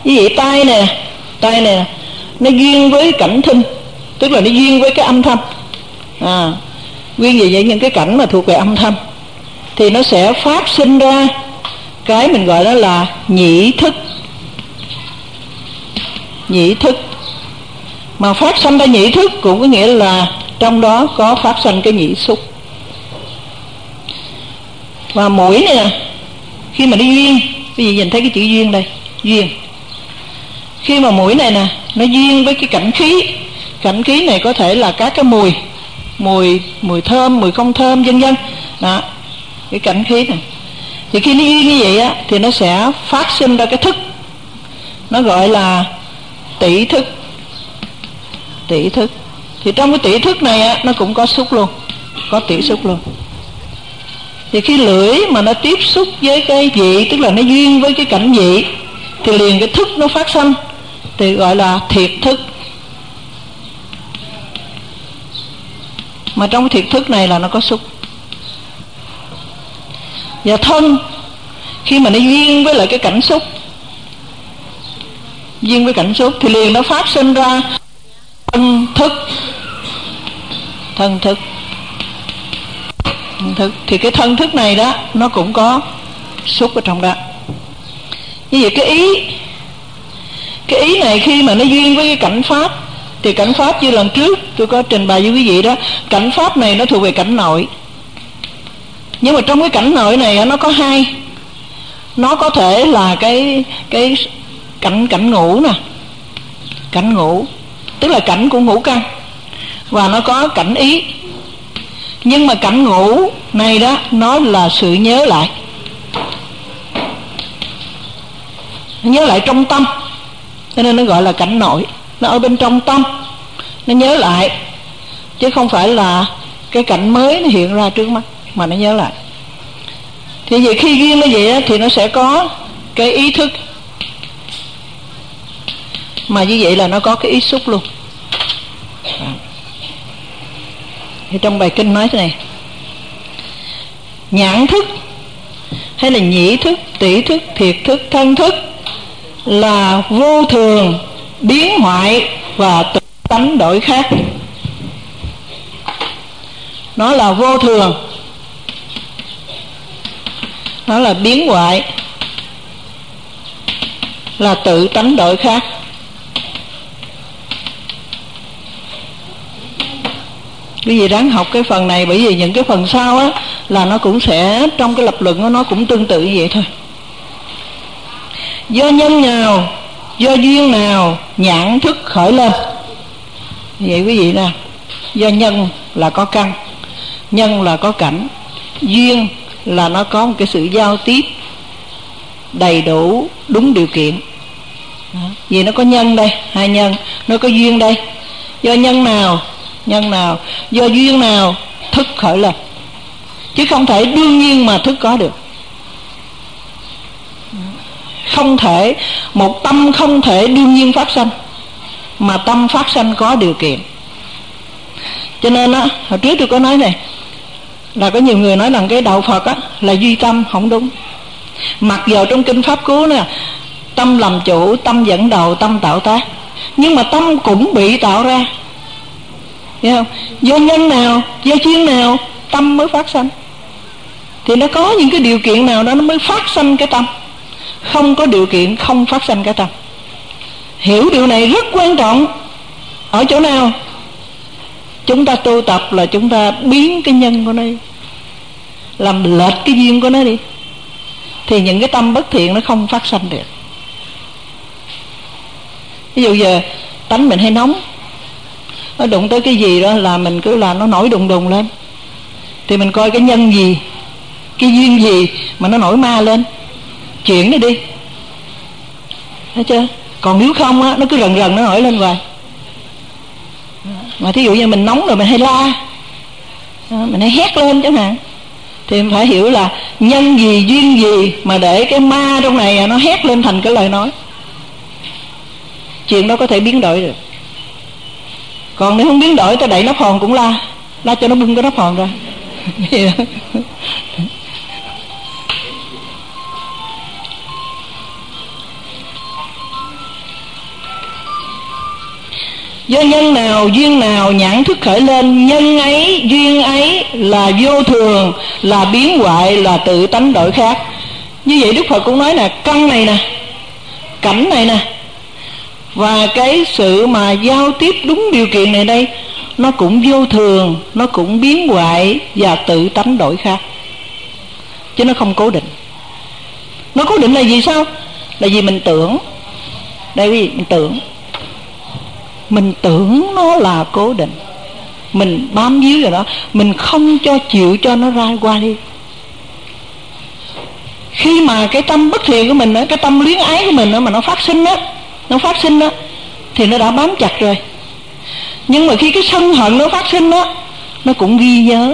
Ví dụ tai nè nó duyên với cảnh thinh, tức là nó duyên với cái âm thanh, duyên về những cái cảnh mà thuộc về âm thanh, thì nó sẽ phát sinh ra cái mình gọi đó là nhĩ thức. Nhĩ thức mà phát sinh ra nhĩ thức cũng có nghĩa là trong đó có phát sinh cái nhĩ xúc. Và mũi này nè, khi mà nó duyên, bây giờ nhìn thấy cái chữ duyên đây, duyên. Khi mà mũi này nè nó duyên với cái cảnh khí, cảnh khí này có thể là các cái mùi thơm, mùi không thơm, vân vân đó, cái cảnh khí này. Thì khi nó duyên như vậy á, thì nó sẽ phát sinh ra cái thức, nó gọi là tỷ thức. Tỷ thức. Thì trong cái tỷ thức này á, nó cũng có xúc luôn, có tỷ xúc luôn. Thì khi lưỡi mà nó tiếp xúc với cái vị, tức là nó duyên với cái cảnh vị, thì liền cái thức nó phát sinh, thì gọi là thiệt thức. Mà trong cái thiệt thức này là nó có xúc. Và thân, khi mà nó duyên với lại cái cảnh xúc, duyên với cảnh xúc, thì liền nó phát sinh ra thân thức. Thân thức. Thân thức. Thì cái thân thức này đó, nó cũng có xúc ở trong đó. Như vậy cái ý này khi mà nó duyên với cái cảnh pháp, thì cảnh pháp như lần trước tôi có trình bày với quý vị đó, cảnh pháp này nó thuộc về cảnh nội. Nhưng mà trong cái cảnh nội này nó có hai. Nó có thể là cái cảnh ngũ nè, cảnh ngũ, tức là cảnh của ngũ căn, và nó có cảnh ý. Nhưng mà cảnh ngũ này đó, nó là sự nhớ lại, nhớ lại trong tâm, cho nên nó gọi là cảnh nội. Nó ở bên trong tâm, nó nhớ lại, chứ không phải là cái cảnh mới nó hiện ra trước mắt, mà nó nhớ lại. Thì vậy khi duyên nó vậy thì nó sẽ có cái ý thức, mà như vậy là nó có cái ý xúc luôn. Thì trong bài kinh nói thế này: nhãn thức hay là nhĩ thức, tỷ thức, thiệt thức, thân thức là vô thường, biến hoại và tự tánh đổi khác. Nó là vô thường, nó là biến hoại, là tự tánh đổi khác. Quý vị đáng học cái phần này, bởi vì những cái phần sau á là nó cũng sẽ, trong cái lập luận nó cũng tương tự như vậy thôi. Do nhân nào, do duyên nào nhãn thức khởi lên. Vậy quý vị nè, do nhân là có căn, nhân là có cảnh, duyên là nó có một cái sự giao tiếp đầy đủ, đúng điều kiện. Vì nó có nhân đây, hai nhân, nó có duyên đây. Do nhân nào, do duyên nào thức khởi lên, chứ không thể đương nhiên mà thức có được. Không thể, một tâm không thể đương nhiên phát sanh, mà tâm phát sanh có điều kiện. Cho nên á, hồi trước tôi có nói này, là có nhiều người nói rằng cái đạo Phật á là duy tâm, không đúng. Mặc dù trong kinh Pháp Cú nè, tâm làm chủ, tâm dẫn đầu, tâm tạo tác, nhưng mà tâm cũng bị tạo ra, hiểu không? Do nhân nào, do duyên nào tâm mới phát sanh, thì nó có những cái điều kiện nào đó nó mới phát sanh cái tâm. Không có điều kiện không phát sanh cái tâm. Hiểu điều này rất quan trọng. Ở chỗ nào? Chúng ta tu tập là chúng ta biến cái nhân của nó đi, làm lệch cái duyên của nó đi, thì những cái tâm bất thiện nó không phát sanh được. Ví dụ giờ tánh mình hay nóng, nó đụng tới cái gì đó là mình cứ là nó nổi đùng đùng lên, thì mình coi cái nhân gì, cái duyên gì mà nó nổi ma lên, chuyển nó đi, thấy chưa? Còn nếu không á, nó cứ rần rần nó nổi lên hoài. Mà thí dụ như mình nóng rồi mình hay la, mình hay hét lên chẳng hạn, thì mình phải hiểu là nhân gì, duyên gì mà để cái ma trong này nó hét lên thành cái lời nói. Chuyện đó có thể biến đổi được. Còn nếu không biến đổi, ta đẩy nắp hòn cũng la cho nó bung cái nắp hòn ra. Do nhân nào duyên nào nhãn thức khởi lên, nhân ấy duyên ấy là vô thường, là biến hoại, là tự tánh đổi khác. Như vậy Đức Phật cũng nói là căn này nè, cảnh này nè, và cái sự mà giao tiếp đúng điều kiện này đây, nó cũng vô thường, nó cũng biến hoại và tự tánh đổi khác, chứ nó không cố định. Nó cố định là gì sao? Là vì mình tưởng. Đây quý vị, mình tưởng nó là cố định, mình bám víu vào đó, mình không cho chịu cho nó ra qua đi. Khi mà cái tâm bất thiện của mình đó, cái tâm luyến ái của mình đó, mà nó phát sinh đó, thì nó đã bám chặt rồi. Nhưng mà khi cái sân hận nó phát sinh đó, nó cũng ghi nhớ,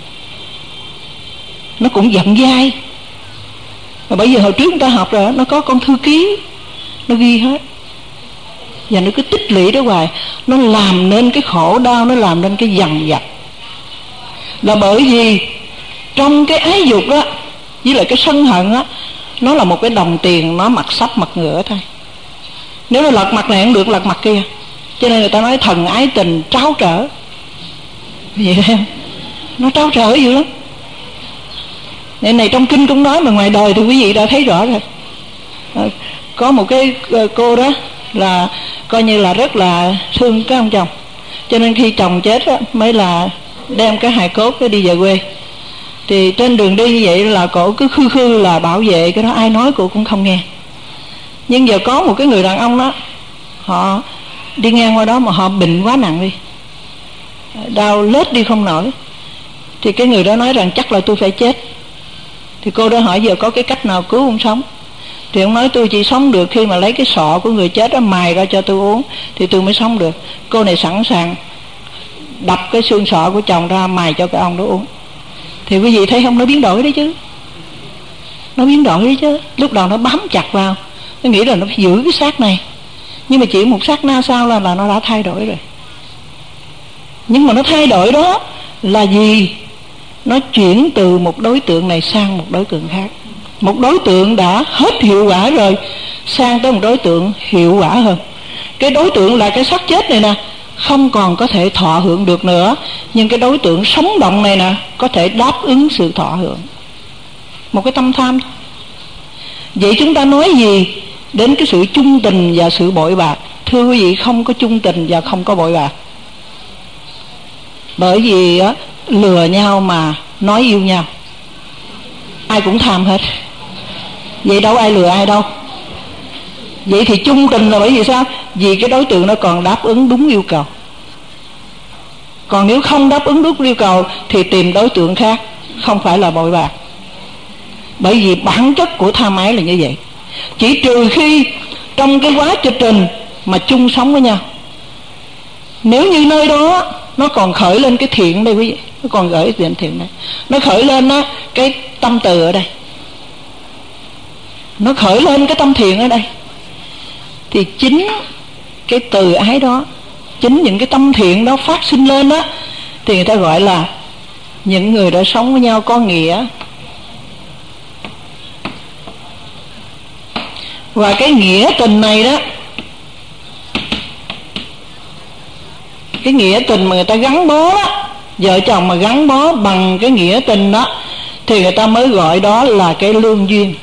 nó cũng giận dai. Mà bởi vì hồi trước người ta học rồi, nó có con thư ký, nó ghi hết, và nó cứ tích lũy đó hoài, nó làm nên cái khổ đau, nó làm nên cái dằn vặt. Là bởi vì trong cái ái dục đó với lại cái sân hận á, nó là một cái đồng tiền, nó mặt sắp mặt ngửa thôi. Nếu nó lật mặt này không được lật mặt kia, cho nên người ta nói thần ái tình tráo trở. Vậy thấy không? Nó tráo trở dữ lắm. Nên này trong kinh cũng nói, mà ngoài đời thì quý vị đã thấy rõ rồi. Có một cái cô đó là coi như là rất là thương cái ông chồng, cho nên khi chồng chết á, mới là đem cái hài cốt đi về quê. Thì trên đường đi như vậy là cổ cứ khư là bảo vệ cái đó, ai nói cổ cũng không nghe. Nhưng giờ có một cái người đàn ông đó, họ đi ngang qua đó mà họ bệnh quá nặng đi, đau lết đi không nổi. Thì cái người đó nói rằng chắc là tôi phải chết. Thì cô đó hỏi giờ có cái cách nào cứu ông sống. Thì ông nói tôi chỉ sống được khi mà lấy cái sọ của người chết đó mài ra cho tôi uống, thì tôi mới sống được. Cô này sẵn sàng đập cái xương sọ của chồng ra mài cho cái ông đó uống. Thì quý vị thấy không, nó biến đổi đấy chứ. Nó biến đổi đấy chứ. Lúc đầu nó bám chặt vào, nó nghĩ là nó phải giữ cái xác này, nhưng mà chỉ một sát na sau là nó đã thay đổi rồi. Nhưng mà nó thay đổi đó là gì? Nó chuyển từ một đối tượng này sang một đối tượng khác. Một đối tượng đã hết hiệu quả rồi, sang tới một đối tượng hiệu quả hơn. Cái đối tượng là cái xác chết này nè, không còn có thể thọ hưởng được nữa, nhưng cái đối tượng sống động này nè, có thể đáp ứng sự thọ hưởng. Một cái tâm tham. Vậy chúng ta nói gì đến cái sự chung tình và sự bội bạc? Thưa quý vị, không có chung tình và không có bội bạc. Bởi vì á, lừa nhau mà nói yêu nhau, ai cũng tham hết. Vậy đâu ai lừa ai đâu. Vậy thì chung tình là bởi vì sao? Vì cái đối tượng nó còn đáp ứng đúng yêu cầu. Còn nếu không đáp ứng đúng yêu cầu thì tìm đối tượng khác, không phải là bội bạc. Bởi vì bản chất của tham ái là như vậy. Chỉ trừ khi trong cái quá trình mà chung sống với nhau, nếu như nơi đó nó còn khởi lên cái thiện đây quý vị, nó còn gửi thiện đây, nó khởi lên đó, cái tâm từ ở đây, nó khởi lên cái tâm thiện ở đây, thì chính cái từ ái đó, chính những cái tâm thiện đó phát sinh lên đó, thì người ta gọi là những người đã sống với nhau có nghĩa. Và cái nghĩa tình này đó, cái nghĩa tình mà người ta gắn bó đó, vợ chồng mà gắn bó bằng cái nghĩa tình đó, thì người ta mới gọi đó là cái lương duyên.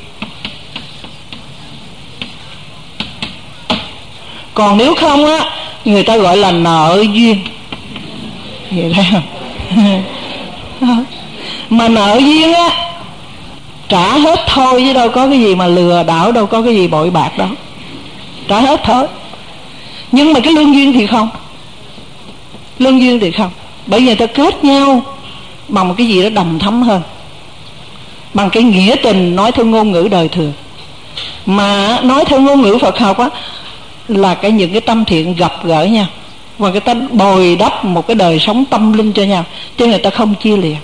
Còn nếu không á, người ta gọi là nợ duyên. Vậy thấy không? Mà nợ duyên á, trả hết thôi, chứ đâu có cái gì mà lừa đảo, đâu có cái gì bội bạc đâu. Trả hết thôi. Nhưng mà cái lương duyên thì không. Lương duyên thì không. Bởi vì người ta kết nhau bằng một cái gì đó đầm thấm hơn, bằng cái nghĩa tình nói theo ngôn ngữ đời thường. Mà nói theo ngôn ngữ Phật học á, là những cái tâm thiện gặp gỡ nhau, và người ta bồi đắp một cái đời sống tâm linh cho nhau, chứ người ta không chia lìa.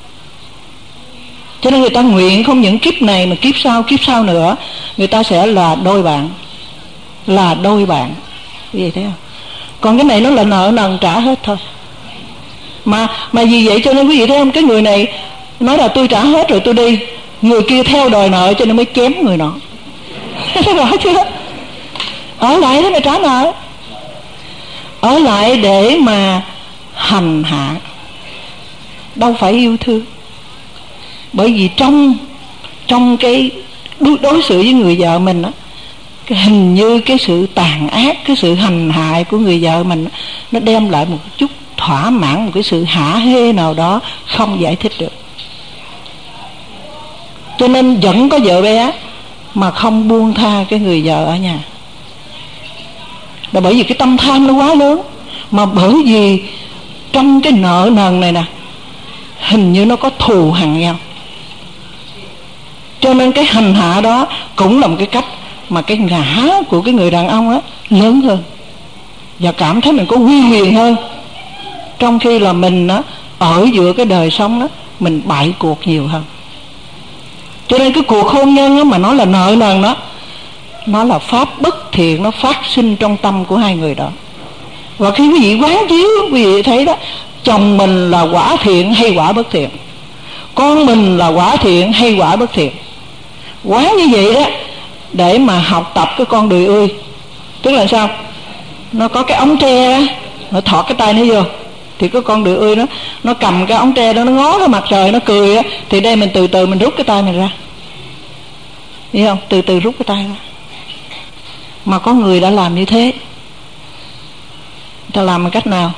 Cho nên người ta nguyện không những kiếp này mà kiếp sau nữa, người ta sẽ là đôi bạn. Là đôi bạn. Vì thế không? Còn cái này nó là nợ nần trả hết thôi. Mà vì vậy cho nên quý vị thấy không, cái người này nói là tôi trả hết rồi tôi đi, người kia theo đòi nợ cho nên mới chém người nọ. Rõ chưa? Ở lại thế mà trả nợ. ở lại để mà hành hạ, đâu phải yêu thương. Bởi vì trong cái đối xử với người vợ mình á, hình như cái sự tàn ác, cái sự hành hạ của người vợ mình, nó đem lại một chút thỏa mãn, một cái sự hả hê nào đó không giải thích được. Cho nên vẫn có vợ bé mà không buông tha cái người vợ ở nhà, là bởi vì cái tâm tham nó quá lớn. Mà bởi vì trong cái nợ nần này nè, hình như nó có thù hằn nhau, cho nên cái hành hạ đó cũng là một cái cách mà cái ngã của cái người đàn ông á lớn hơn, và cảm thấy mình có uy quyền hơn, trong khi là mình á ở giữa cái đời sống đó mình bại cuộc nhiều hơn. Cho nên cái cuộc hôn nhân á, mà nó là nợ nần đó, nó là pháp bất thiện, nó phát sinh trong tâm của hai người đó. Và khi quý vị quán chiếu, quý vị thấy đó, chồng mình là quả thiện hay quả bất thiện, con mình là quả thiện hay quả bất thiện, quán như vậy đó để mà học tập cái con đười ươi. Tức là sao? Nó có cái ống tre đó, nó thọt cái tay nó vô, thì cái con đười ươi nó cầm cái ống tre đó, nó ngó cái mặt trời, nó cười á, thì đây mình từ từ mình rút cái tay mình ra, hiểu không? Từ từ rút cái tay ra. Mà có người đã làm như thế. Ta làm bằng cách nào?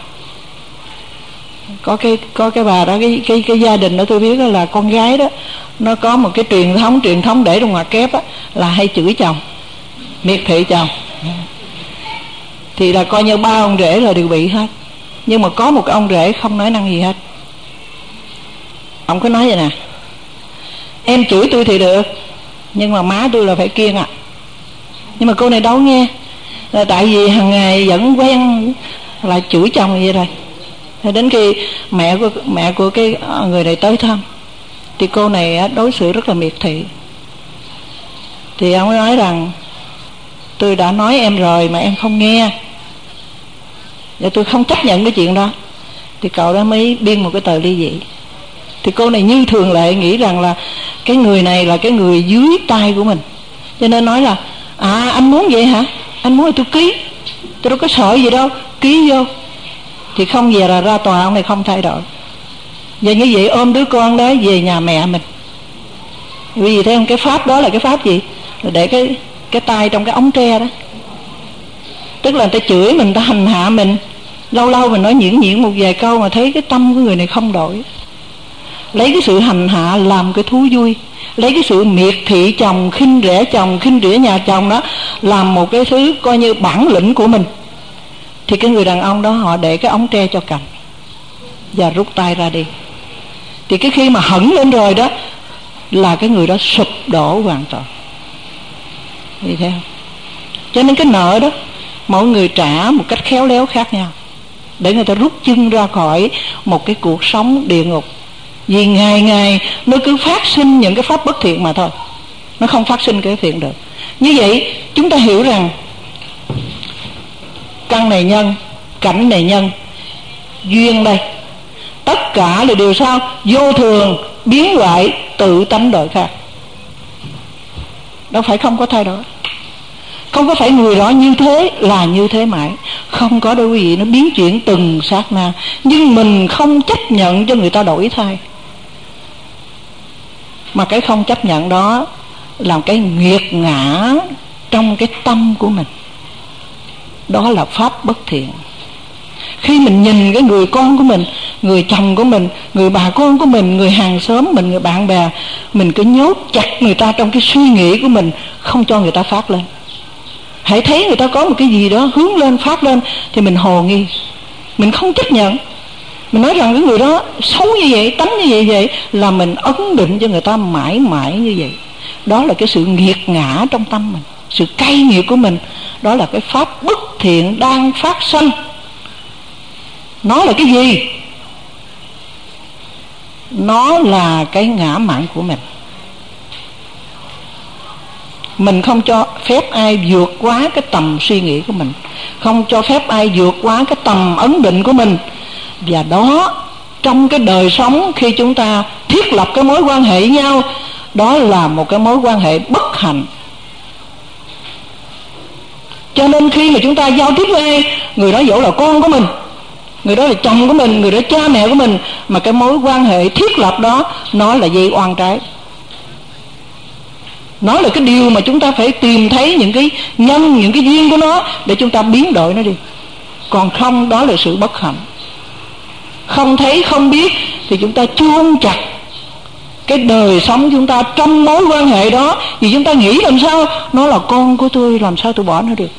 Có cái bà đó, cái gia đình đó tôi biết đó, là con gái đó, nó có một cái truyền thống để trong ngoặc kép á, là hay chửi chồng, miệt thị chồng. Thì là coi như ba ông rể là đều bị hết. Nhưng mà có một ông rể không nói năng gì hết. Ông có nói vậy nè: em chửi tôi thì được, nhưng mà má tôi là phải kiêng à. Nhưng mà cô này đâu nghe, là tại vì hàng ngày vẫn quen là chửi chồng vậy rồi. Thế đến khi mẹ của cái người này tới thăm, thì cô này đối xử rất là miệt thị. Thì ông nói rằng: tôi đã nói em rồi mà em không nghe, và tôi không chấp nhận cái chuyện đó. Thì cậu đó mới biên một cái tờ ly dị. Thì cô này như thường lệ nghĩ rằng là cái người này là cái người dưới tay của mình, cho nên nói là: anh muốn vậy hả? Anh muốn thì tôi ký, tôi đâu có sợ gì đâu, ký vô. Thì không về là ra tòa, ông này không thay đổi. Và như vậy ôm đứa con đó về nhà mẹ mình. Bởi vì thấy không, cái pháp đó là cái pháp gì? Là để cái tay trong cái ống tre đó. Tức là người ta chửi mình, người ta hành hạ mình, lâu lâu mình nói nhuyễn một vài câu mà thấy cái tâm của người này không đổi, lấy cái sự hành hạ làm cái thú vui, lấy cái sự miệt thị chồng, khinh rẻ nhà chồng đó làm một cái thứ coi như bản lĩnh của mình. Thì cái người đàn ông đó họ để cái ống tre cho cầm và rút tay ra đi. Thì cái khi mà hẳn lên rồi đó là cái người đó sụp đổ hoàn toàn. Vì thế không? Cho nên cái nợ đó mỗi người trả một cách khéo léo khác nhau, để người ta rút chân ra khỏi một cái cuộc sống địa ngục. Vì ngày ngày nó cứ phát sinh những cái pháp bất thiện mà thôi, nó không phát sinh cái thiện được. Như vậy chúng ta hiểu rằng căn này nhân, cảnh này nhân, duyên đây, tất cả là điều sao? Vô thường, biến hoại, tự tánh đổi khác. Đâu phải không có thay đổi. Không có phải người đó như thế là như thế mãi. Không có đâu quý vị, nó biến chuyển từng sát na. Nhưng mình không chấp nhận cho người ta đổi thay. Mà cái không chấp nhận đó là cái nghiệt ngã trong cái tâm của mình. Đó là pháp bất thiện. Khi mình nhìn cái người con của mình, người chồng của mình, người bà con của mình, người hàng xóm mình, người bạn bè, mình cứ nhốt chặt người ta trong cái suy nghĩ của mình, không cho người ta phát lên. Hãy thấy người ta có một cái gì đó hướng lên, phát lên, thì mình hồ nghi, mình không chấp nhận. Mình nói rằng cái người đó xấu như vậy, tánh như vậy là mình ấn định cho người ta mãi mãi như vậy. Đó là cái sự nghiệt ngã trong tâm mình, sự cay nghiệt của mình. Đó là cái pháp bất thiện đang phát sinh. Nó là cái gì? Nó là cái ngã mạn của mình. Mình không cho phép ai vượt quá cái tầm suy nghĩ của mình, không cho phép ai vượt quá cái tầm ấn định của mình. Và đó, trong cái đời sống khi chúng ta thiết lập cái mối quan hệ với nhau, đó là một cái mối quan hệ bất hạnh. Cho nên khi mà chúng ta giao tiếp với ai, người đó dẫu là con của mình, người đó là chồng của mình, người đó cha mẹ của mình, mà cái mối quan hệ thiết lập đó nó là dây oan trái. Nó là cái điều mà chúng ta phải tìm thấy những cái nhân, những cái duyên của nó để chúng ta biến đổi nó đi. Còn không, đó là sự bất hạnh. Không thấy không biết thì chúng ta chuông chặt cái đời sống chúng ta trong mối quan hệ đó. Vì chúng ta nghĩ làm sao nó là con của tôi, làm sao tôi bỏ nó được.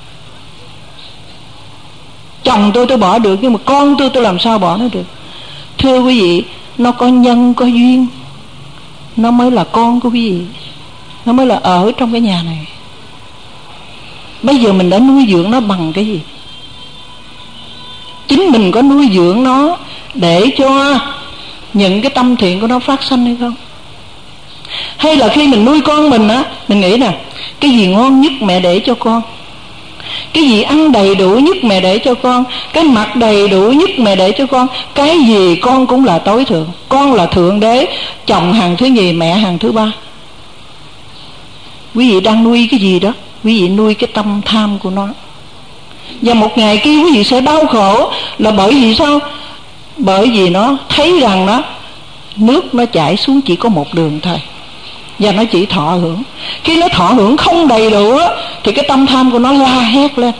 Chồng tôi bỏ được, nhưng mà con tôi làm sao bỏ nó được. Thưa quý vị, nó có nhân có duyên, nó mới là con của quý vị, nó mới là ở trong cái nhà này. Bây giờ mình đã nuôi dưỡng nó bằng cái gì? Chính mình có nuôi dưỡng nó để cho những cái tâm thiện của nó phát sinh hay không? Hay là khi mình nuôi con mình á, mình nghĩ nè, cái gì ngon nhất mẹ để cho con, cái gì ăn đầy đủ nhất mẹ để cho con, cái mặc đầy đủ nhất mẹ để cho con, cái gì con cũng là tối thượng, con là thượng đế, chồng hàng thứ nhì, mẹ hàng thứ ba. Quý vị đang nuôi cái gì đó? Quý vị nuôi cái tâm tham của nó. Và một ngày kia quý vị sẽ đau khổ là bởi vì sao? Bởi vì nó thấy rằng nó nước nó chảy xuống chỉ có một đường thôi, và nó chỉ thọ hưởng. Khi nó thọ hưởng không đầy đủ thì cái tâm tham của nó la hét lên: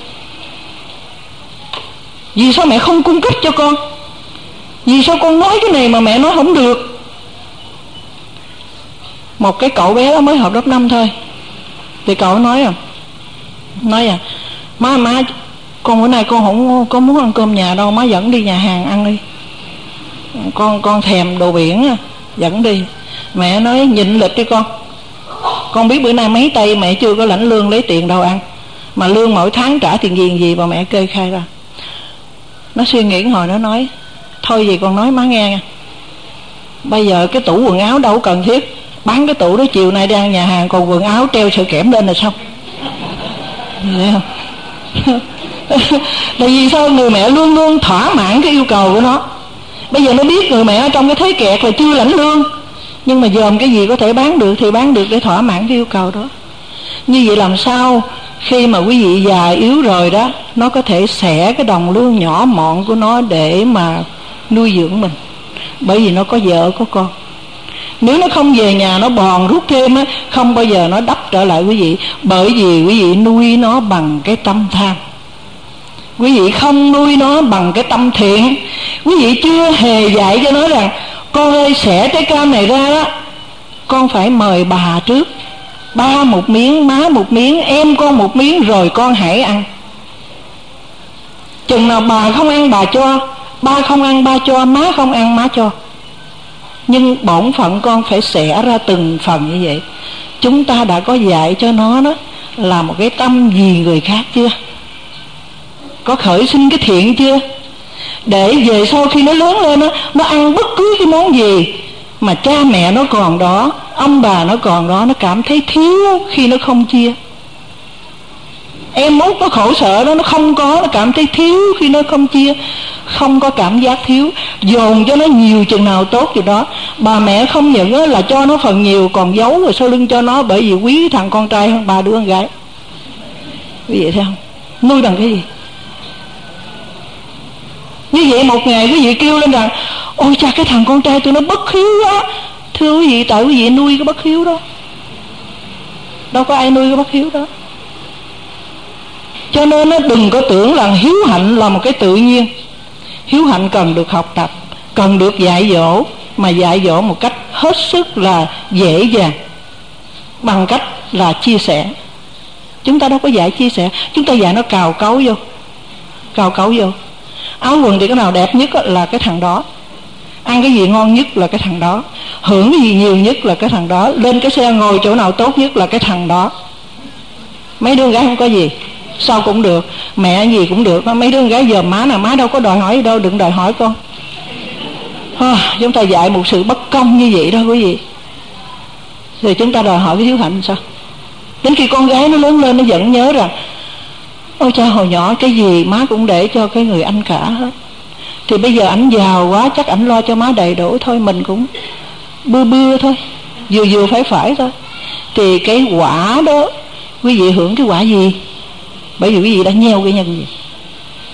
vì sao mẹ không cung cấp cho con? Vì sao con nói cái này mà mẹ nói không được? Một cái cậu bé đó mới học lớp 5 thôi, thì cậu nói má con bữa nay con không có muốn ăn cơm nhà đâu, má dẫn đi nhà hàng ăn đi, con thèm đồ biển, dẫn đi. Mẹ nói nhịn lịch đi con biết bữa nay mấy tay mẹ chưa có lãnh lương lấy tiền đâu ăn, mà lương mỗi tháng trả tiền gì mà mẹ kê khai ra. Nó suy nghĩ hồi nó nói: thôi gì con nói má nghe nha, bây giờ cái tủ quần áo đâu cần thiết, bán cái tủ đó, chiều nay đi ăn nhà hàng, còn quần áo treo sợi kẽm lên là xong. Thấy không? Tại vì sao? Người mẹ luôn luôn thỏa mãn cái yêu cầu của nó. Bây giờ nó biết người mẹ ở trong cái thế kẹt là chưa lãnh lương, nhưng mà dòm cái gì có thể bán được thì bán được để thỏa mãn cái yêu cầu đó. Như vậy làm sao khi mà quý vị già yếu rồi đó, nó có thể xẻ cái đồng lương nhỏ mọn của nó để mà nuôi dưỡng mình? Bởi vì nó có vợ có con. Nếu nó không về nhà nó bòn rút thêm á, không bao giờ nó đắp trở lại quý vị. Bởi vì quý vị nuôi nó bằng cái tâm tham, quý vị không nuôi nó bằng cái tâm thiện. Quý vị chưa hề dạy cho nó rằng: con ơi, xẻ trái cam này ra đó, con phải mời bà trước, ba một miếng, má một miếng, em con một miếng, rồi con hãy ăn. Chừng nào bà không ăn bà cho, ba không ăn ba cho, má không ăn má cho. Nhưng bổn phận con phải xẻ ra từng phần như vậy. Chúng ta đã có dạy cho nó đó là một cái tâm vì người khác chưa? Có khởi sinh cái thiện chưa? Để về sau khi nó lớn lên đó, nó ăn bất cứ cái món gì mà cha mẹ nó còn đó, ông bà nó còn đó, nó cảm thấy thiếu khi nó không chia. Em út nó khổ sở đó, nó không có, nó cảm thấy thiếu khi nó không chia. Không có cảm giác thiếu, dồn cho nó nhiều chừng nào tốt chừng đó. Bà mẹ không những là cho nó phần nhiều, còn giấu rồi sau lưng cho nó, bởi vì quý thằng con trai hơn 3 đứa con gái. Quý vị thấy không? Nuôi bằng cái gì? Như vậy một ngày quý vị kêu lên rằng: ôi cha, cái thằng con trai tôi nó bất hiếu quá. Thưa quý vị, tại quý vị nuôi cái bất hiếu đó, đâu có ai nuôi cái bất hiếu đó. Cho nên nó đừng có tưởng là hiếu hạnh là một cái tự nhiên. Hiếu hạnh cần được học tập, cần được dạy dỗ, mà dạy dỗ một cách hết sức là dễ dàng, bằng cách là chia sẻ. Chúng ta đâu có dạy chia sẻ, chúng ta dạy nó cào cấu vô. Cào cấu vô. Áo quần thì cái nào đẹp nhất là cái thằng đó, ăn cái gì ngon nhất là cái thằng đó, hưởng cái gì nhiều nhất là cái thằng đó, lên cái xe ngồi chỗ nào tốt nhất là cái thằng đó. Mấy đứa gái không có gì, sao cũng được, mẹ gì cũng được. Mấy đứa gái giờ má nào, má đâu có đòi hỏi đâu, đừng đòi hỏi con. Chúng ta dạy một sự bất công như vậy đó quý vị. Rồi chúng ta đòi hỏi cái hiếu hạnh sao? Đến khi con gái nó lớn lên, nó vẫn nhớ rằng: ôi cha, hồi nhỏ cái gì má cũng để cho cái người anh cả hết. Thì bây giờ ảnh giàu quá, chắc ảnh lo cho má đầy đủ thôi, mình cũng bưa bưa thôi, vừa vừa phải thôi. Thì cái quả đó, quý vị hưởng cái quả gì? Bởi vì quý vị đã gieo cái nhân gì.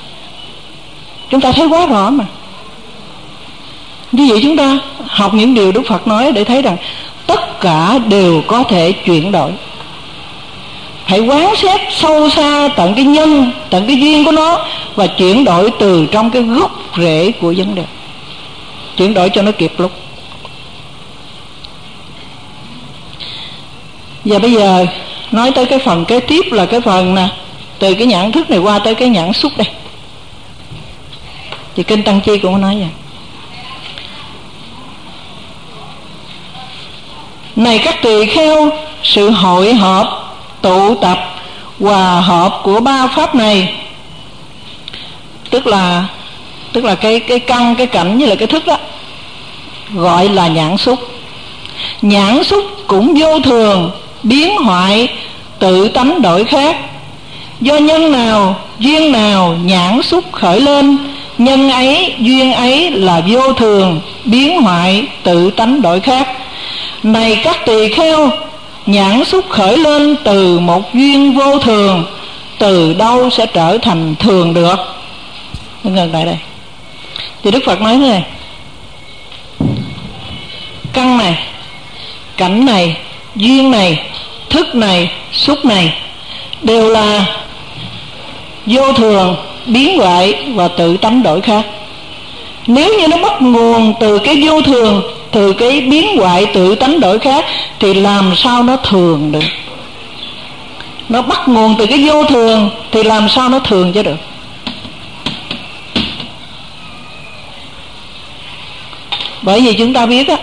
Chúng ta thấy quá rõ mà. Như vậy chúng ta học những điều Đức Phật nói để thấy rằng tất cả đều có thể chuyển đổi. Hãy quán xét sâu xa tận cái nhân, tận cái duyên của nó, và chuyển đổi từ trong cái gốc rễ của vấn đề, chuyển đổi cho nó kịp lúc. Và bây giờ nói tới cái phần kế tiếp là cái phần nè, từ cái nhãn thức này qua tới cái nhãn xúc đây. Thì Kinh Tăng Chi cũng nói vậy. Này các tỳ kheo, sự hội họp, tụ tập, hòa hợp của ba pháp này, tức là cái căn, cái cảnh như là cái thức đó, gọi là nhãn xúc. Nhãn xúc cũng vô thường, biến hoại, tự tánh đổi khác. Do nhân nào, duyên nào nhãn xúc khởi lên, nhân ấy, duyên ấy là vô thường, biến hoại, tự tánh đổi khác. Này các tỳ kheo, nhãn xúc khởi lên từ một duyên vô thường, từ đâu sẽ trở thành thường được? Ngừng lại đây. Thì Đức Phật nói thế này: căn này, cảnh này, duyên này, thức này, xúc này đều là vô thường, biến hoại và tự tánh đổi khác. Nếu như nó bắt nguồn từ cái vô thường, từ cái biến hoại tự tánh đổi khác, thì làm sao nó thường được? Nó bắt nguồn từ cái vô thường thì làm sao nó thường cho được? Bởi vì chúng ta biết á,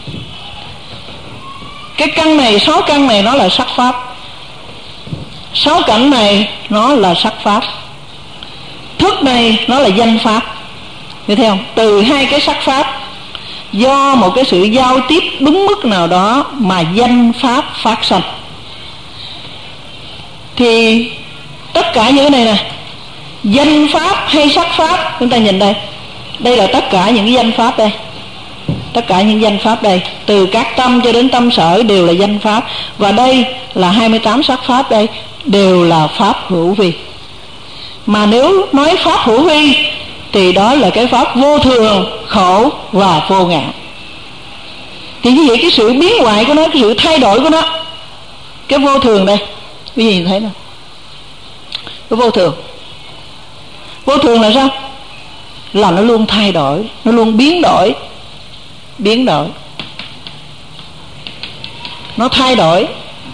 cái căn này, 6 căn này nó là sắc pháp, 6 cảnh này nó là sắc pháp, thức này nó là danh pháp. Hiểu thấy không? Từ hai cái sắc pháp, do một cái sự giao tiếp đúng mức nào đó mà danh pháp phát sinh. Thì tất cả những cái này nè, danh pháp hay sắc pháp, chúng ta nhìn đây, đây là tất cả những danh pháp đây, tất cả những danh pháp đây, từ các tâm cho đến tâm sở đều là danh pháp. Và đây là 28 sắc pháp đây, đều là pháp hữu vi. Mà nếu nói pháp hữu vi thì đó là cái pháp vô thường, khổ và vô ngã. Thì như vậy cái sự biến hoại của nó, cái sự thay đổi của nó, cái vô thường đây, quý vị nhìn thấy nè, cái vô thường. Vô thường là sao? Là nó luôn thay đổi, nó luôn biến đổi, biến đổi, nó thay đổi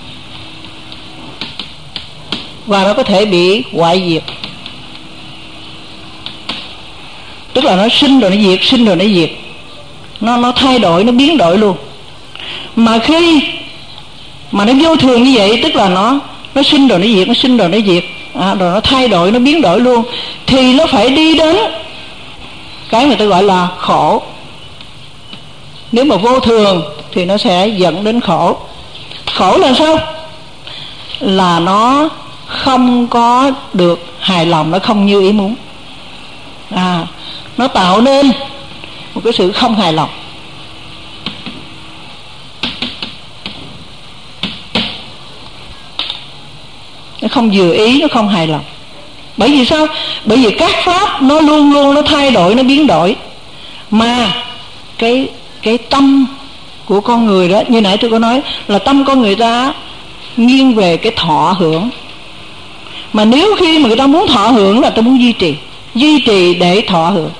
và nó có thể bị hoại diệt. Tức là nó sinh rồi nó diệt, sinh rồi nó diệt, nó thay đổi, nó biến đổi luôn. Mà khi mà nó vô thường như vậy, tức là nó sinh rồi nó diệt, nó sinh rồi nó diệt, rồi nó thay đổi, nó biến đổi luôn, thì nó phải đi đến cái người ta gọi là khổ. Nếu mà vô thường thì nó sẽ dẫn đến khổ. Khổ là sao? Là nó không có được hài lòng, nó không như ý muốn, nó tạo nên một cái sự không hài lòng. Nó không vừa ý, nó không hài lòng. Bởi vì sao? Bởi vì các pháp nó luôn luôn nó thay đổi, nó biến đổi. Mà cái tâm của con người đó, như nãy tôi có nói là tâm con người ta nghiêng về cái thọ hưởng. Mà nếu khi mà người ta muốn thọ hưởng là ta muốn duy trì để thọ hưởng.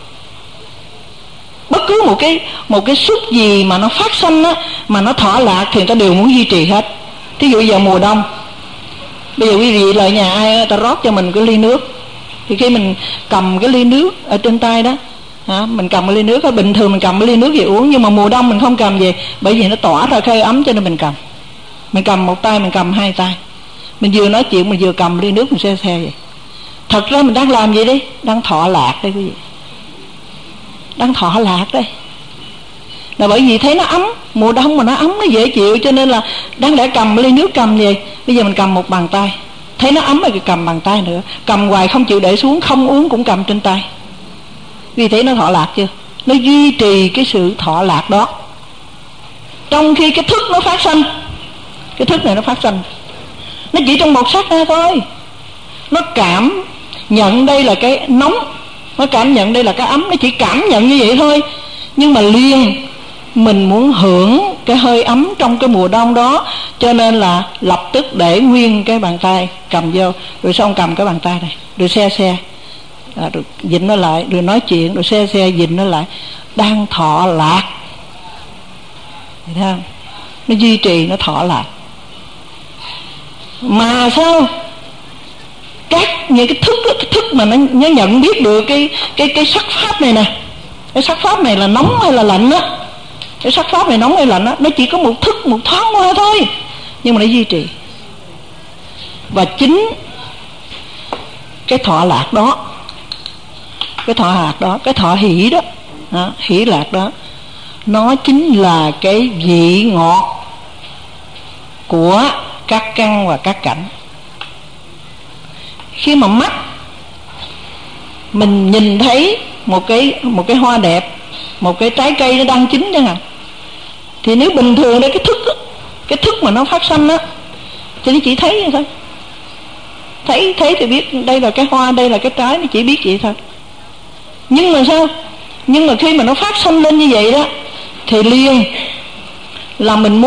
Bất cứ một cái xúc gì mà nó phát sinh á, mà nó thọ lạc thì người ta đều muốn duy trì hết. Thí dụ giờ mùa đông, bây giờ quý vị lại nhà ai ta rót cho mình cái ly nước, thì khi mình cầm cái ly nước ở trên tay đó, mình cầm cái ly nước, bình thường mình cầm cái ly nước về uống, nhưng mà mùa đông mình không cầm về, bởi vì nó tỏa ra khơi ấm, cho nên mình cầm một tay, mình cầm hai tay, mình vừa nói chuyện mình vừa cầm ly nước, mình xe vậy. Thật ra mình đang làm gì đấy? Đang thọ lạc đây quý vị, đang thọ lạc đây. Là bởi vì thấy nó ấm, mùa đông mà nó ấm, nó dễ chịu, cho nên là đáng lẽ cầm ly nước cầm về. Bây giờ mình cầm một bàn tay, thấy nó ấm rồi cầm bàn tay nữa, cầm hoài không chịu để xuống, không uống cũng cầm trên tay. Vì thế nó thọ lạc chưa? Nó duy trì cái sự thọ lạc đó. Trong khi cái thức nó phát sinh, cái thức này nó phát sinh, nó chỉ trong một sát na thôi, nó cảm nhận đây là cái nóng, Nó cảm nhận đây là cái ấm, nó chỉ cảm nhận như vậy thôi. Nhưng mà liền mình muốn hưởng cái hơi ấm trong cái mùa đông đó, cho nên là lập tức để nguyên cái bàn tay cầm vô, rồi xong cầm cái bàn tay này, rồi xe rồi vịn nó lại, rồi nói chuyện, rồi xe vịn nó lại, đang thọ lạc. Thấy không? Nó duy trì, nó thọ lạc. Mà sao các những cái thức mà nó nhận biết được cái sắc pháp này nè, cái sắc pháp này là nóng hay là lạnh á, cái sắc pháp này nóng hay lạnh á, nó chỉ có một thức, một thoáng qua thôi, nhưng mà nó duy trì. Và chính cái thọ lạc đó, cái thọ lạc đó, cái thọ hỷ đó, hỷ lạc đó, nó chính là cái vị ngọt của các căn và các cảnh. Khi mà mắt mình nhìn thấy một cái hoa đẹp, một cái trái cây nó đang chín chẳng hạn, thì nếu bình thường đây cái thức mà nó phát sanh á, thì nó chỉ thấy vậy thôi. Thấy thì biết đây là cái hoa, đây là cái trái, nó chỉ biết vậy thôi. Nhưng mà sao? Nhưng mà khi mà nó phát sanh lên như vậy đó, thì liền là mình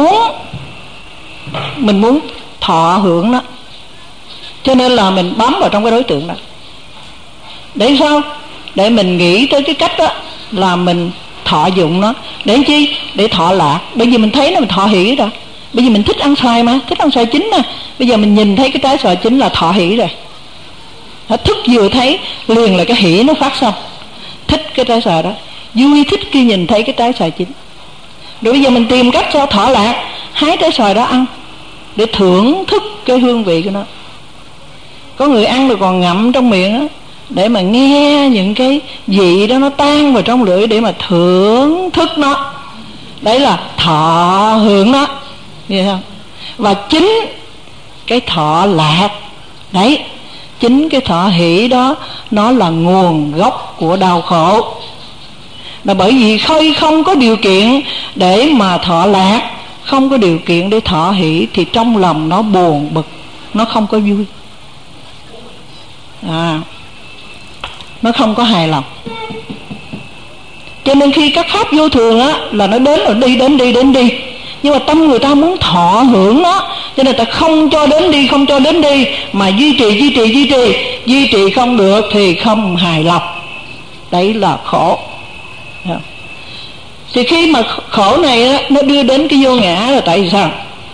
muốn thọ hưởng nó. Cho nên là mình bám vào trong cái đối tượng đó. Để sao? Để mình nghĩ tới cái cách đó là mình thọ dụng nó. Để chi? Để thọ lạc. Bởi vì mình thấy nó, mình thọ hỷ rồi. Bởi vì mình thích ăn xoài mà, thích ăn xoài chín mà. Bây giờ mình nhìn thấy cái trái xoài chín là thọ hỷ rồi. Thức vừa thấy liền là cái hỷ nó phát xong. Thích cái trái xoài đó, vui thích khi nhìn thấy cái trái xoài chín. Rồi bây giờ mình tìm cách cho thọ lạc, hái trái xoài đó ăn, để thưởng thức cái hương vị của nó. Có người ăn rồi còn ngậm trong miệng đó, để mà nghe những cái vị đó nó tan vào trong lưỡi, để mà thưởng thức nó. Đấy là thọ hưởng nó, nghe không? Và chính cái thọ lạc đấy, chính cái thọ hỷ đó, nó là nguồn gốc của đau khổ. Là bởi vì không có điều kiện để mà thọ lạc, không có điều kiện để thọ hỷ, thì trong lòng nó buồn bực, nó không có vui, nó không có hài lòng. Cho nên khi các pháp vô thường á, là nó đến rồi đi, đến đi. Nhưng mà tâm người ta muốn thọ hưởng nó, cho nên ta không cho đến đi, mà duy trì không được thì không hài lòng. Đấy là khổ. Thì khi mà khổ này á, nó đưa đến cái vô ngã là tại vì sao?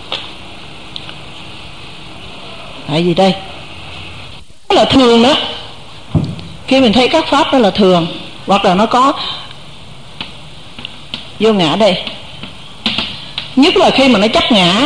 Tại vì đây đó là thường đó. Khi mình thấy các pháp đó là thường, hoặc là nó có vô ngã đây. Nhất là khi mà nó chấp ngã,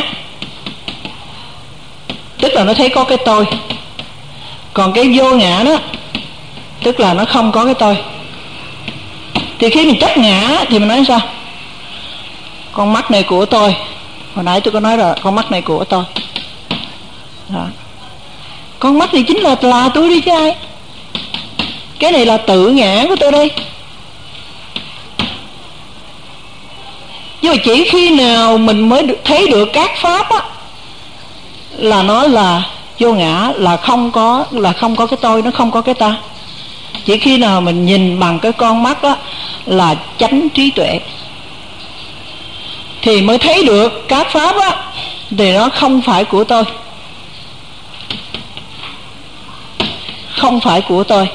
tức là nó thấy có cái tôi. Còn cái vô ngã đó, tức là nó không có cái tôi. Thì khi mình chấp ngã thì mình nói sao? Con mắt này của tôi. Hồi nãy tôi có nói rồi, con mắt này của tôi đó. Con mắt thì chính là tôi đi chứ ai. Cái này là tự ngã của tôi đây. Nhưng mà chỉ khi nào mình mới thấy được các pháp á, là nó là vô ngã, là không có cái tôi, nó không có cái ta. Chỉ khi nào mình nhìn bằng cái con mắt á, là chánh trí tuệ, thì mới thấy được các pháp á, thì nó không phải của tôi, không phải của tôi,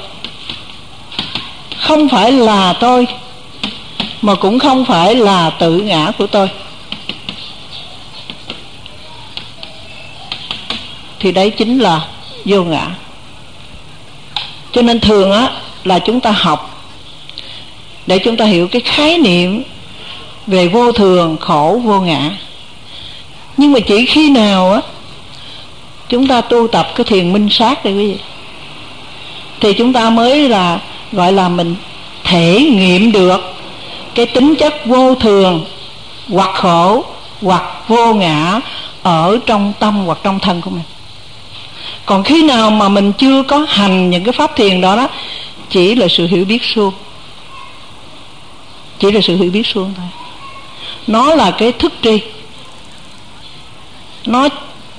không phải là tôi, mà cũng không phải là tự ngã của tôi. Thì đấy chính là vô ngã. Cho nên thường á, là chúng ta học để chúng ta hiểu cái khái niệm về vô thường, khổ, vô ngã. Nhưng mà chỉ khi nào á, chúng ta tu tập cái thiền minh sát đây quý vị, thì chúng ta mới là gọi là mình thể nghiệm được cái tính chất vô thường, hoặc khổ, hoặc vô ngã ở trong tâm hoặc trong thân của mình. Còn khi nào mà mình chưa có hành những cái pháp thiền đó, chỉ là sự hiểu biết suông, chỉ là sự hiểu biết suông thôi. Nó là cái thức tri, nó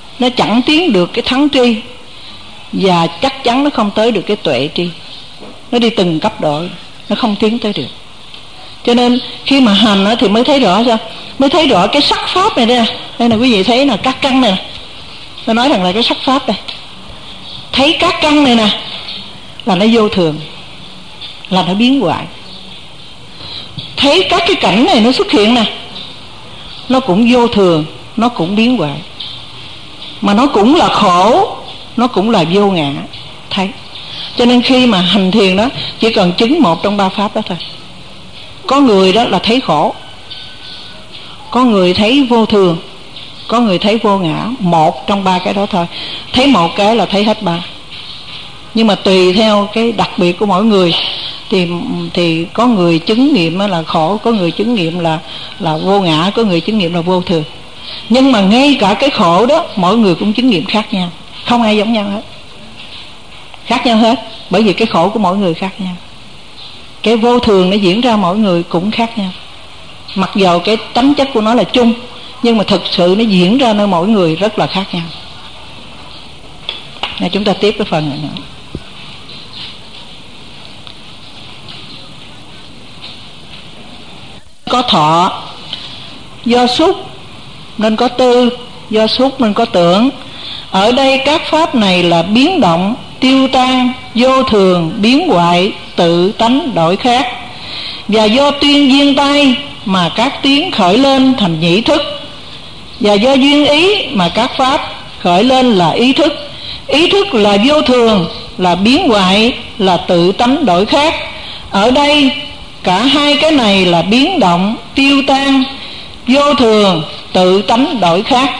chẳng tiến được cái thắng tri, và chắc chắn nó không tới được cái tuệ tri. nó đi từng cấp độ, nó không tiến tới được. Cho nên khi mà hành thì mới thấy rõ sao? Mới thấy rõ cái sắc pháp này đây. Đây là quý vị thấy là các căn này. Tôi nói rằng là cái sắc pháp đây. Thấy các căn này nè là nó vô thường, là nó biến hoại. Thấy các cái cảnh này nó xuất hiện nè, nó cũng vô thường, nó cũng biến hoại, mà nó cũng là khổ, nó cũng là vô ngã. Thấy. Cho nên khi mà hành thiền đó, chỉ cần chứng một trong ba pháp đó thôi. Có người đó là thấy khổ, có người thấy vô thường, có người thấy vô ngã. Một trong ba cái đó thôi. Thấy một cái là thấy hết ba. Nhưng mà tùy theo cái đặc biệt của mỗi người thì có người chứng nghiệm là khổ, có người chứng nghiệm là vô ngã, có người chứng nghiệm là vô thường. Nhưng mà ngay cả cái khổ đó mỗi người cũng chứng nghiệm khác nhau, không ai giống nhau hết, khác nhau hết. Bởi vì cái khổ của mỗi người khác nhau, cái vô thường nó diễn ra mỗi người cũng khác nhau. Mặc dầu cái tánh chất của nó là chung, nhưng mà thực sự nó diễn ra nơi mỗi người rất là khác nhau. Now, chúng ta tiếp cái phần này nữa. Có thọ, do xúc nên có tư, do xúc nên có tưởng. Ở đây các pháp này là biến động, tiêu tan, vô thường, biến hoại, tự tánh đổi khác. Và do tuyên duyên tai mà các tiếng khởi lên thành nhĩ thức, và do duyên ý mà các pháp khởi lên là ý thức. Ý thức là vô thường, là biến hoại, là tự tánh đổi khác. Ở đây cả hai cái này là biến động, tiêu tan, vô thường, tự tánh đổi khác.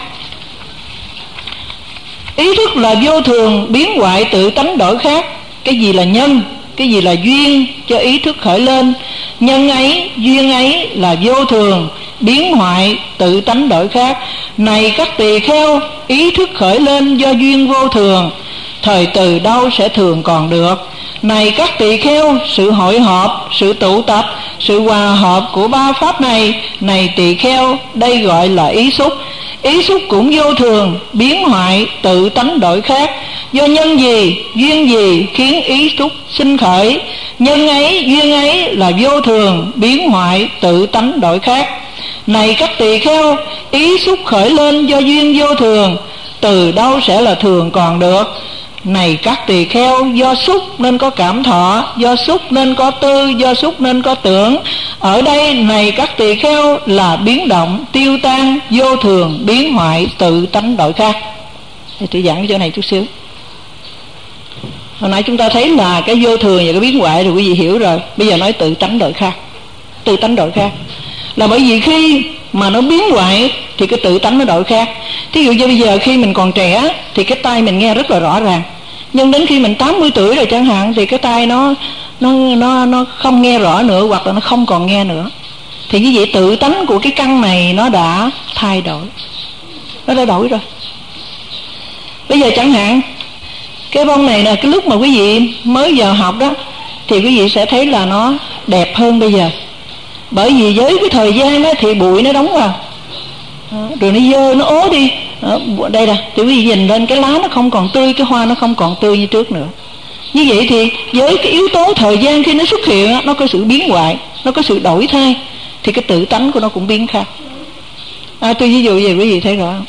Ý thức là vô thường, biến hoại, tự tánh đổi khác. Cái gì là nhân, cái gì là duyên cho ý thức khởi lên. Nhân ấy, duyên ấy là vô thường, biến hoại, tự tánh đổi khác. Này các tỳ kheo, ý thức khởi lên do duyên vô thường, thời từ đâu sẽ thường còn được. Này các tỳ kheo, sự hội họp, sự tụ tập, sự hòa hợp của ba pháp này, này tỳ kheo, đây gọi là ý xúc. Ý xúc cũng vô thường, biến hoại, tự tánh đổi khác. Do nhân gì, duyên gì khiến ý xúc sinh khởi. Nhân ấy, duyên ấy là vô thường, biến hoại, tự tánh đổi khác. Này các tỳ kheo, ý xúc khởi lên do duyên vô thường, từ đâu sẽ là thường còn được. Này các tỳ kheo, do xúc nên có cảm thọ, do xúc nên có tư, do xúc nên có tưởng. Ở đây này các tỳ kheo là biến động, tiêu tan, vô thường, biến hoại, tự tánh đổi khác. Thì tôi giảng chỗ này chút xíu. Hồi nãy chúng ta thấy là cái vô thường và cái biến hoại rồi quý vị hiểu rồi. Bây giờ nói tự tánh đổi khác. Tự tánh đổi khác là bởi vì khi mà nó biến hoại thì cái tự tánh nó đổi khác. Thí dụ như bây giờ khi mình còn trẻ thì cái tai mình nghe rất là rõ ràng, nhưng đến khi mình 80 tuổi rồi chẳng hạn thì cái tai nó không nghe rõ nữa, hoặc là nó không còn nghe nữa. Thì như vậy tự tánh của cái căn này nó đã thay đổi, nó đã đổi rồi. Bây giờ chẳng hạn cái bông này là cái lúc mà quý vị mới vào học đó thì quý vị sẽ thấy là nó đẹp hơn bây giờ. Bởi vì với cái thời gian đó thì bụi nó đóng vào, rồi nó dơ, nó ố đi. Đây nè, thì quý vị nhìn lên cái lá nó không còn tươi, cái hoa nó không còn tươi như trước nữa. Như vậy thì với cái yếu tố thời gian khi nó xuất hiện, nó có sự biến hoại, nó có sự đổi thay, thì cái tự tánh của nó cũng biến khác. Tôi ví dụ về quý vị thấy rõ không?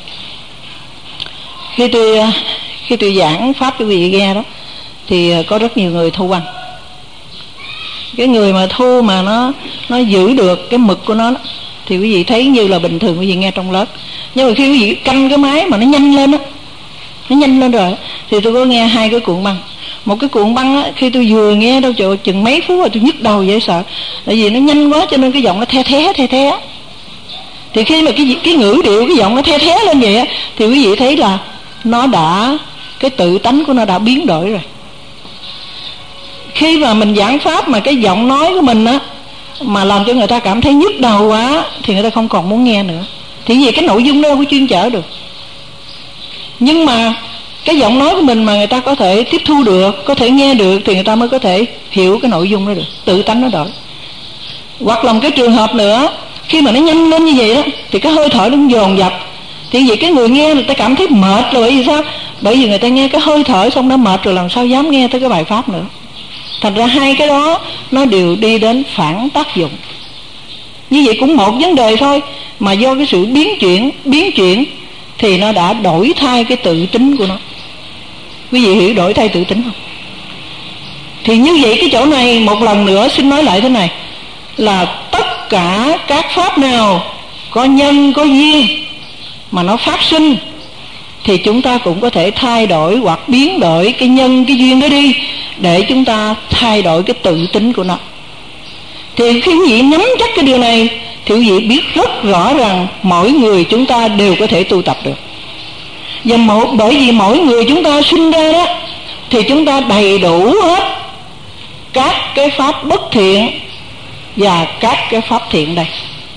Khi tôi giảng pháp cho quý vị nghe đó thì có rất nhiều người thu văn. Cái người mà thu mà nó giữ được cái mực của nó đó, thì quý vị thấy như là bình thường quý vị nghe trong lớp. Nhưng mà khi quý vị canh cái máy mà nó nhanh lên á, nó nhanh lên rồi, thì tôi có nghe hai cái cuộn băng. Một cái cuộn băng á, khi tôi vừa nghe đâu trời, chừng mấy phút rồi tôi nhức đầu dễ sợ. Tại vì nó nhanh quá cho nên cái giọng nó the thé. Thì khi mà cái ngữ điệu, cái giọng nó the thé lên vậy á, thì quý vị thấy là nó đã, cái tự tánh của nó đã biến đổi rồi. Khi mà mình giảng pháp mà cái giọng nói của mình á mà làm cho người ta cảm thấy nhức đầu quá thì người ta không còn muốn nghe nữa. Thì vì cái nội dung đó không có chuyên chở được. Nhưng mà cái giọng nói của mình mà người ta có thể tiếp thu được, có thể nghe được, thì người ta mới có thể hiểu cái nội dung đó được. Tự tánh nó đổi. Hoặc là một cái trường hợp nữa, khi mà nó nhanh lên như vậy đó thì cái hơi thở nó dồn dập. Thì vì cái người nghe người ta cảm thấy mệt rồi. Bởi vì sao? Bởi vì người ta nghe cái hơi thở xong nó mệt rồi, làm sao dám nghe tới cái bài pháp nữa. Thành ra hai cái đó nó đều đi đến phản tác dụng. Như vậy cũng một vấn đề thôi, mà do cái sự biến chuyển thì nó đã đổi thay cái tự tính của nó. Quý vị hiểu đổi thay tự tính không? Thì như vậy cái chỗ này một lần nữa xin nói lại thế này, là tất cả các pháp nào có nhân có duyên mà nó phát sinh thì chúng ta cũng có thể thay đổi hoặc biến đổi cái nhân cái duyên đó đi, để chúng ta thay đổi cái tự tính của nó. Thì khi quý vị nắm chắc cái điều này thì quý vị biết rất rõ rằng mỗi người chúng ta đều có thể tu tập được. Và bởi vì mỗi người chúng ta sinh ra đó thì chúng ta đầy đủ hết các cái pháp bất thiện và các cái pháp thiện đây.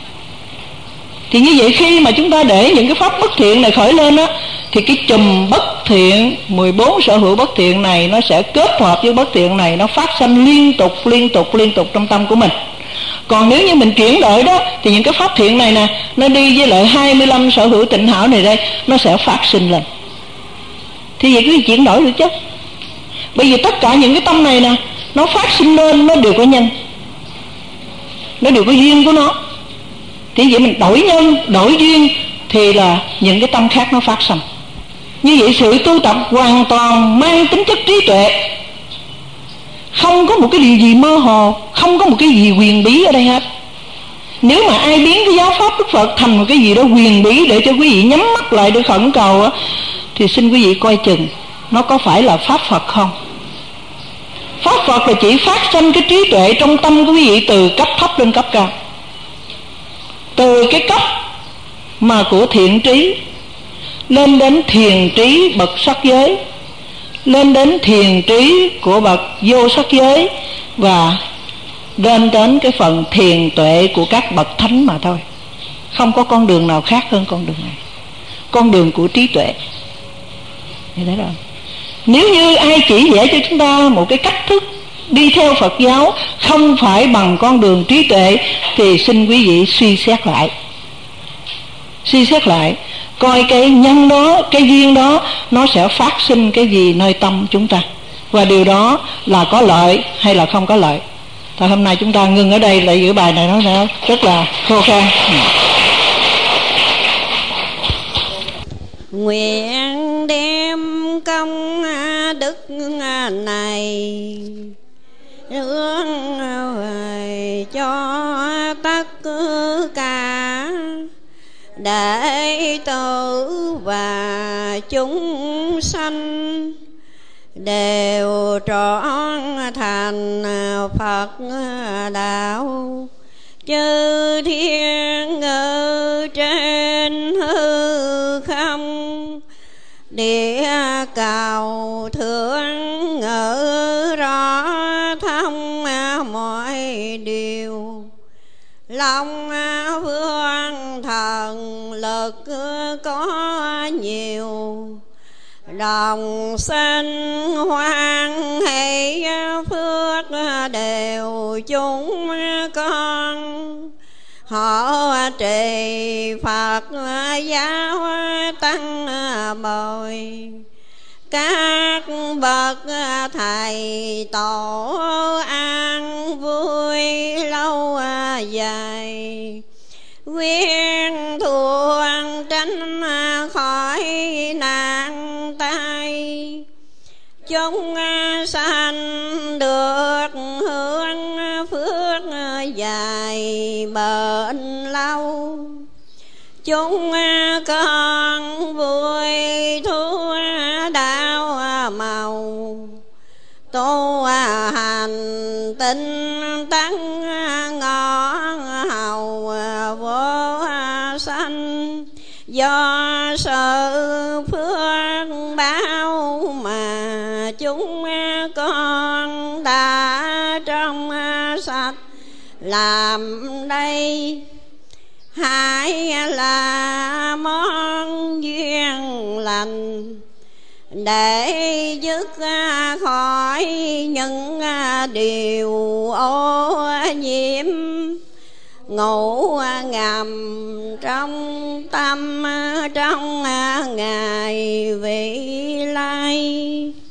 Thì như vậy khi mà chúng ta để những cái pháp bất thiện này khởi lên á, thì cái chùm bất thiện 14 sở hữu bất thiện này nó sẽ kết hợp với bất thiện này, nó phát sanh liên tục trong tâm của mình. Còn nếu như mình chuyển đổi đó thì những cái pháp thiện này nè, nó đi với lại 25 sở hữu tịnh hảo này đây, nó sẽ phát sinh lên. Thì vậy cứ chuyển đổi được chứ. Bởi vì tất cả những cái tâm này nè, nó phát sinh lên nó đều có nhân, nó đều có duyên của nó. Thì vậy mình đổi nhân, đổi duyên thì là những cái tâm khác nó phát sinh. Như vậy sự tu tập hoàn toàn mang tính chất trí tuệ, không có một cái điều gì mơ hồ, không có một cái gì huyền bí ở đây hết. Nếu mà ai biến cái giáo pháp Đức Phật thành một cái gì đó huyền bí để cho quý vị nhắm mắt lại để khẩn cầu á, thì xin quý vị coi chừng nó có phải là pháp Phật không. Pháp Phật là chỉ phát sinh cái trí tuệ trong tâm của quý vị từ cấp thấp lên cấp cao. Từ cái cấp mà của thiện trí lên đến thiền trí bậc sắc giới, lên đến thiền trí của bậc vô sắc giới, và lên đến cái phần thiền tuệ của các bậc thánh mà thôi. Không có con đường nào khác hơn con đường này, con đường của trí tuệ. Như thế rồi. Nếu như ai chỉ vẽ cho chúng ta một cái cách thức đi theo Phật giáo không phải bằng con đường trí tuệ, thì xin quý vị suy xét lại. Suy xét lại, coi cái nhân đó, cái duyên đó nó sẽ phát sinh cái gì nơi tâm chúng ta, và điều đó là có lợi hay là không có lợi. Thôi hôm nay chúng ta ngưng ở đây, lại giữ bài này nó rất là khô khan. Nguyện đem công đức này hướng về cho tất cả đệ tử và chúng sanh đều trọn thành Phật đạo, chư thiên ở trên hư không, địa cầu thượng ở rõ thông mọi điều, long vương thần lực có nhiều, đồng sinh hoan hỷ phước đều chúng con, họ trì Phật giáo tăng bồi, các bậc thầy tổ an vui lâu dài, quyên thuận tránh khỏi nạn tai, chúng sanh được hưởng phước dài bền lâu, chúng con vui thú đạo màu, tu hành tinh tấn ngõ hầu vô sanh, do sự phước báo mà chúng con đã trong sạch làm đây, hãy là món duyên lành để dứt khỏi những điều ô nhiễm ngủ ngầm trong tâm trong ngày vị lai.